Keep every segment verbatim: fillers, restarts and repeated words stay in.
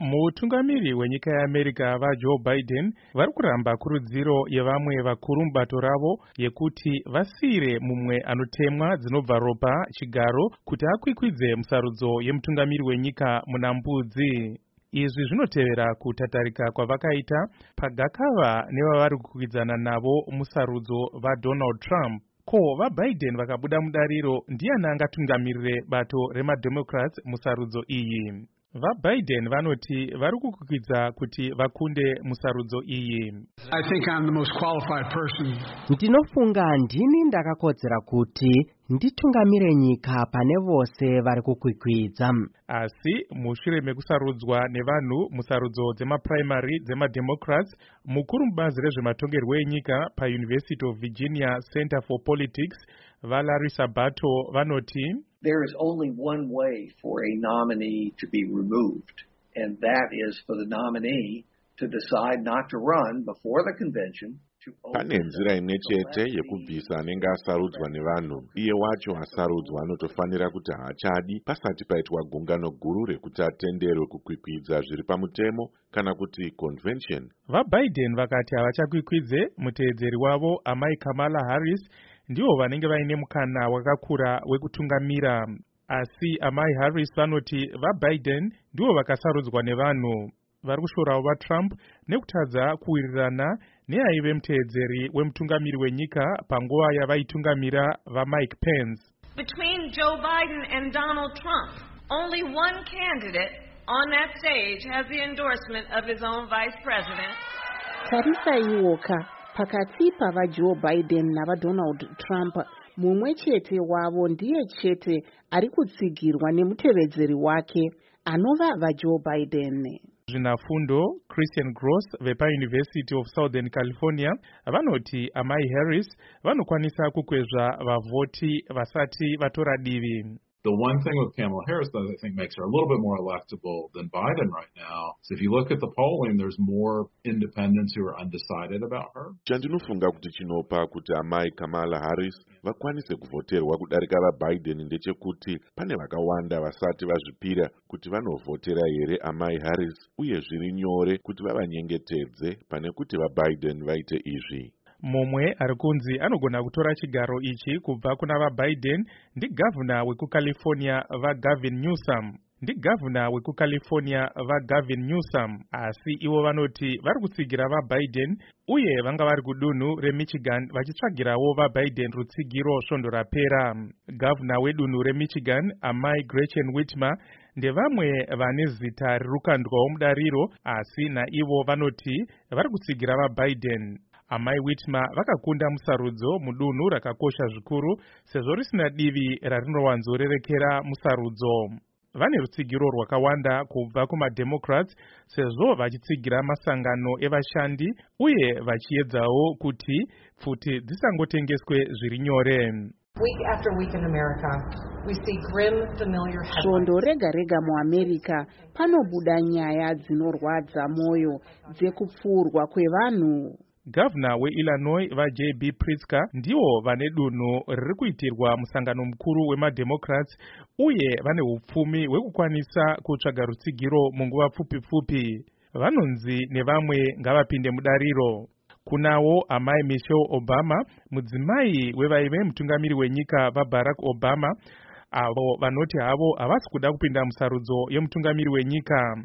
Mutungamiri wenyika yeAmerica vaJoe Biden vari kuramba kurudziro yevamwe vakuru mubato ravo yekuti vasiyire mumwe anotemwa dzinobva ropa chigaro kuti akwikwidze musarudzo yemutungamiri wenyika muna mbudzi. Izvi zvinotevera kutatarika kwavakaita pagakava nevavari kukwidzana navo musarudzo vaDonald Trump. Ko vaBiden vakabuda mudariro ndiani angatungamirire bato remademocrats musarudzo iyi? VaBiden vanoti vari kukwidza kuti vakunde musarudzo iyi. I think I'm the most qualified person. Ndinofunga ndini ndakakodzera kuti nditungamire nyika pane vose vari kukwikwidza. Asi mushure mekusarudzwa nevanhu musarudzo dzemaprimary dzemademocrats, mukuru mubazi rezvematongerwo enyika paUniversity of Virginia Center for Politics vaLarry Sabato vanoti there is only one way for a nominee to be removed, and that is for the nominee to decide not to run before the convention. Pane nzira imwe chete yekubvisa anenge asarudzwa nevanhu. Iye wacho asarudzwa anotofanira kuti haachadi pasati paitwa gungano guru rekuti atenderwe kukwikwidza zviri pamutemo kana kuti convention. VaBiden vakati havachakwikvidze muteedzeri wavo amai Kamala Harris ndivo vanenge vaine mukana wakakura wekutungamira. Asi amai Harris vanoti vaBiden ndivo vakasarudzwa nevanhu. Vari kushorawo vaTrump nekutadza kuwirirana neaive muteedzeri wemutungamiri wenyika panguva yavaitungamira vaMike Pence. Between Joe Biden and Donald Trump, only one candidate on that stage has the endorsement of his own vice president. Tarisa iwoka pakati pavaJoe Biden navaDonald Trump, mumwe chete wavo ndiye chete ari kutsigirwa nemutevedzeri wake anova vaJoe Biden. Zvinafundo Christian Gross vepaUniversity of Southern California vanoti amai Harris vanokwanisa kukwezva vavhoti vasati vatora divi. The one thing with Kamala Harris that I think makes her a little bit more electable than Biden right now is if you look at the polling, there's more independents who are undecided about her. Chandinofunga kuti chinopa kuti amai Kamala Harris vakwanise kuvhoterwa kudarika vaBiden ndechekuti pane vakawanda vasati vazvipira kuti vanovhotera here amai Harris, uye zviri nyore kuti vavanyengetedze pane kuti vaBiden vaite izvi. Mumwe ari kunzi anogona kutora chigaro ichi kubva kuna vaBiden ndigavhuna wekuCalifornia vaGavin Newsom. Ndigavhuna wekuCalifornia vaGavin Newsom, asi ivo vanoti vari kutsigira vaBiden uye vanga vari kudunhu reMichigan vachitsvagirawo vaBiden rutsigiro svondo rapera. Gavhuna wedunhu reMichigan amai Gretchen Whitmer ndevamwe vane zita rirukandwawo mudariro, asi naivo vanoti vari kutsigira vaBiden. Amai Whitmer vakakunda musarudzo mudunhu rakakosha zvikuru sezvo risina divi rarinowanzorerekera musarudzo. Vane rutsigiro rwakawanda kubva kumademocrats sezvo vachitsigira masangano evashandi uye vachiedzawo kuti pfuti dzisangotengeswe zviri nyore. Week after week in America, we see grim, familiar headlines. Svondo rega rega muAmerica panobuda nyaya dzinorwadza moyo dzekupfurwa kwevanhu. Gavhuna weIllinois vaJ B Pritzker ndivo vane dunhu riri kuitirwa musangano mukuru wemademocrats uye vane upfumi hwekukwanisa kutsvaga rutsigiro munguva pfupi pfupi. Vanonzi nevamwe ngavapinde mudariro. Kunawo amai Michelle Obama, mudzimai wevaive mutungamiri wenyika vaBarack Obama, avo vanoti havo havasi kuda kupinda musarudzo yemutungamiri wenyika.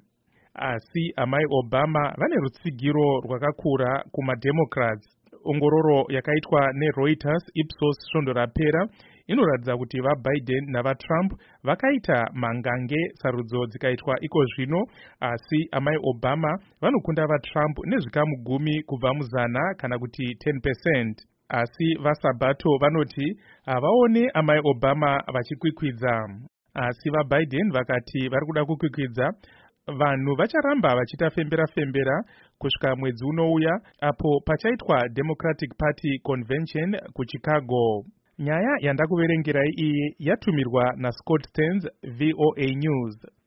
Asi amai Obama vane rutsigiro rwakakura kumademocrats. Ongororo yakaitwa neReuters Ipsos svondo rapera inoratidza kuti vaBiden navaTrump vakaita mangange sarudzo dzikaitwa iko zvino, asi amai Obama vanokunda vaTrump nezvikamu gumi kubva muzana kana kuti ten percent. Asi vaSabato vanoti havaone amai Obama vachikwikwidza. Asi vaBiden vakati vari kuda kukwikwidza, vanhu vacharamba vachita fembera fembera kusvika mwedzi unouya apo pachaitwa Democratic Party Convention kuChicago. Nyaya yandakuverengerai iyi yatumirwa naScott Stearns, V O A News.